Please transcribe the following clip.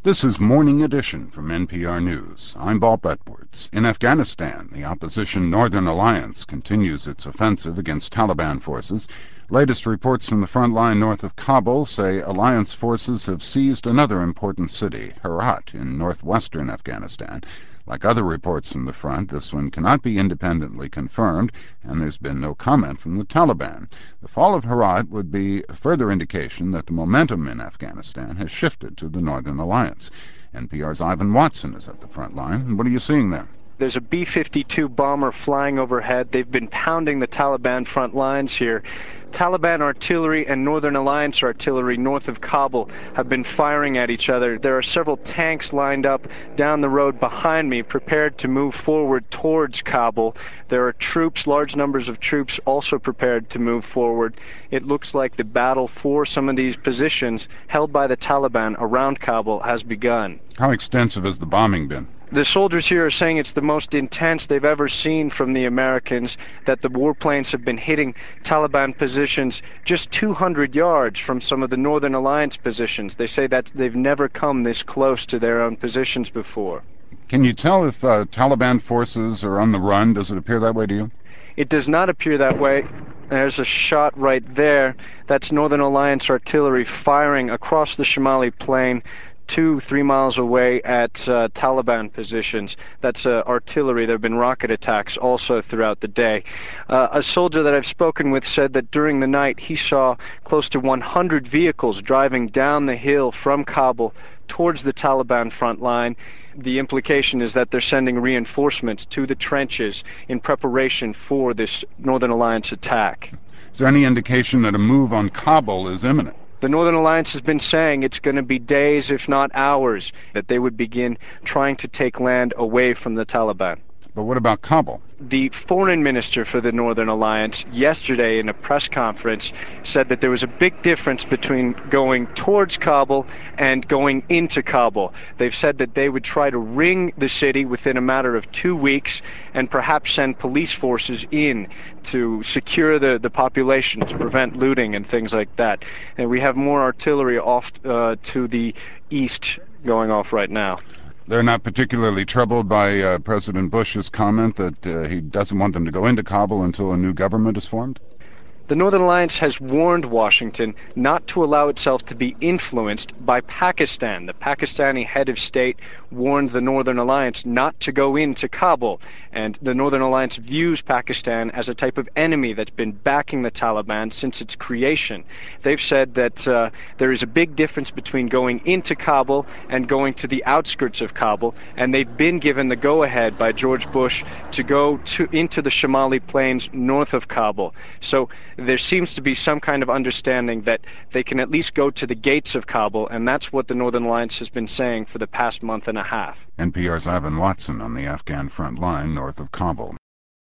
This is Morning Edition from NPR News. I'm Bob Edwards. In Afghanistan, the opposition Northern Alliance continues its offensive against Taliban forces. Latest reports from the front line north of Kabul say alliance forces have seized another important city, Herat, in northwestern Afghanistan. Like other reports from the front, this one cannot be independently confirmed, and there's been no comment from the Taliban. The fall of Herat would be a further indication that the momentum in Afghanistan has shifted to the Northern Alliance. NPR's Ivan Watson is at the front line. What are you seeing there? There's a B-52 bomber flying overhead. They've been pounding the Taliban front lines here. Taliban artillery and Northern Alliance artillery north of Kabul have been firing at each other. There are several tanks lined up down the road behind me, prepared to move forward towards Kabul. There are troops, large numbers of troops, also prepared to move forward. It looks like the battle for some of these positions held by the Taliban around Kabul has begun. How extensive has the bombing been? The soldiers here are saying it's the most intense they've ever seen from the Americans, that the warplanes have been hitting Taliban positions just 200 yards from some of the Northern Alliance positions. They say that they've never come this close to their own positions before. Can you tell if Taliban forces are on the run? Does it appear that way to you? It does not appear that way. There's a shot right there. That's Northern Alliance artillery firing across the Shamali Plain 2-3 miles away at Taliban positions. That's artillery. There have been rocket attacks also throughout the day. A soldier that I've spoken with said that during the night he saw close to 100 vehicles driving down the hill from Kabul towards the Taliban front line. The implication is that they're sending reinforcements to the trenches in preparation for this Northern Alliance attack. Is there any indication that a move on Kabul is imminent? The Northern Alliance has been saying it's going to be days, if not hours, that they would begin trying to take land away from the Taliban. But what about Kabul? The foreign minister for the Northern Alliance yesterday in a press conference said that there was a big difference between going towards Kabul and going into Kabul. They've said that they would try to ring the city within a matter of 2 weeks and perhaps send police forces in to secure the population, to prevent looting and things like that. And we have more artillery off to the east going off right now. They're not particularly troubled by President Bush's comment that he doesn't want them to go into Kabul until a new government is formed? The Northern Alliance has warned Washington not to allow itself to be influenced by Pakistan. The Pakistani head of state warned the Northern Alliance not to go into Kabul, and the Northern Alliance views Pakistan as a type of enemy that's been backing the Taliban since its creation. They've said that there is a big difference between going into Kabul and going to the outskirts of Kabul, and they've been given the go-ahead by George Bush to go into the Shamali Plains north of Kabul. So there seems to be some kind of understanding that they can at least go to the gates of Kabul, and that's what the Northern Alliance has been saying for the past month and a half. NPR's Ivan Watson on the Afghan front line north of Kabul.